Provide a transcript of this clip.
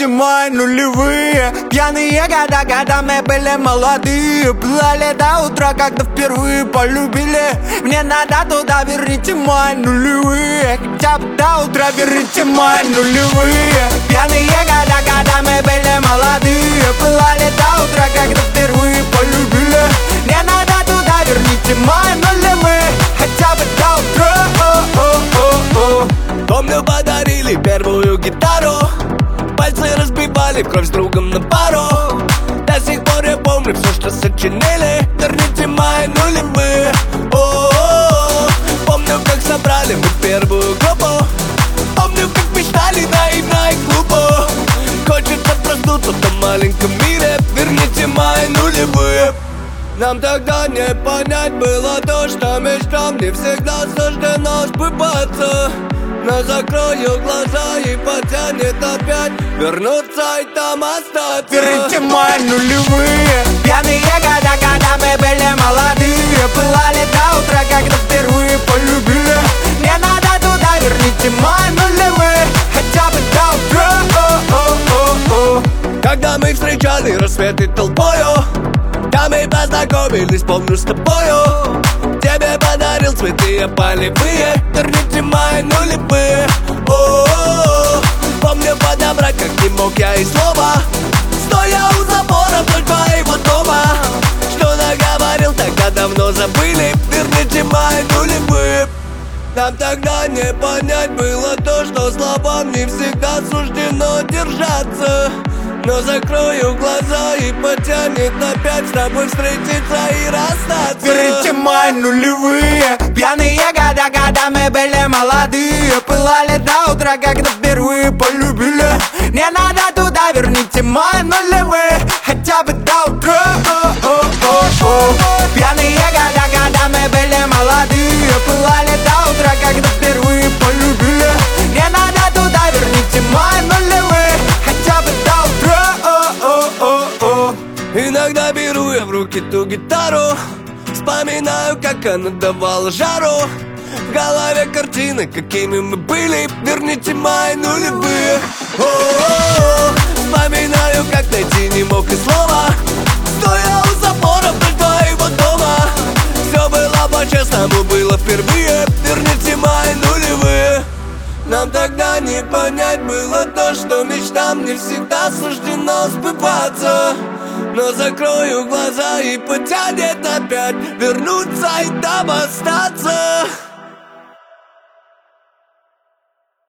Верните мои нулевые пьяные года, когда мы были молодые. Плыли до утра, когда впервые полюбили. Мне надо туда, верните мои нулевые. Хотя бы до утра, верните мои нулевые пьяные года, когда мы были молодые. Плыли до утра, когда впервые полюбили. Мне надо туда, верните мои нулевые. Хотя бы до утра. Помню, подарили первую гитару. Пальцы разбивали в кровь с другом на пару. До сих пор я помню все, что сочинили. Верните мои нулевые. О-о-о. Помню, как собрали мы первую группу. Помню, как мечтали наивно и глупо. Хочется проснуться в том маленьком мире. Верните мои нулевые. Нам тогда не понять было то, что мечтам не всегда суждено сбываться. Но закрою глаза и потянет опять вернуться и там остаться. Верните мои нулевые пьяные года, когда мы были молодые. Пылали до утра, когда впервые полюбили. Мне надо туда, верните мои нулевые. Хотя бы до утра. Когда мы встречали рассветы толпою, там мы познакомились, помню, с тобою. Тебе подарил цветы, я полевые. Верните мои нулевые. О-о-о. Помню, подобрать как не мог я и слова, стоя у забора вдоль твоего дома. Что наговорил, тогда давно забыли. Верните мои нулевые. Нам тогда не понять было то, что словам не всегда суждено держаться. Но закрою глаза и потянет опять с тобой встретиться и расстаться. Верните мои нулевые пьяные года, когда мы были молодые. Пылали до утра, когда впервые полюбили. Мне надо туда, верните мои нулевые. Хотя бы до утра. Пьяные года, когда мы были молодые. Пылали до утра, когда впервые полюбили. Мне надо туда, верните мои нулевые. Хотя бы до утра. Иногда беру я в руки ту гитару, вспоминаю, как она давала жару. В голове картины, какими мы были. Верните мои нулевые. О-о-о. Вспоминаю, как найти не мог и слова, стоя у забора вдоль твоего дома. Все было по-честному, было впервые. Верните мои нулевые. Нам тогда не понять было то, что мечтам не всегда суждено сбываться. Но закрою глаза и потянет опять вернуться и там остаться.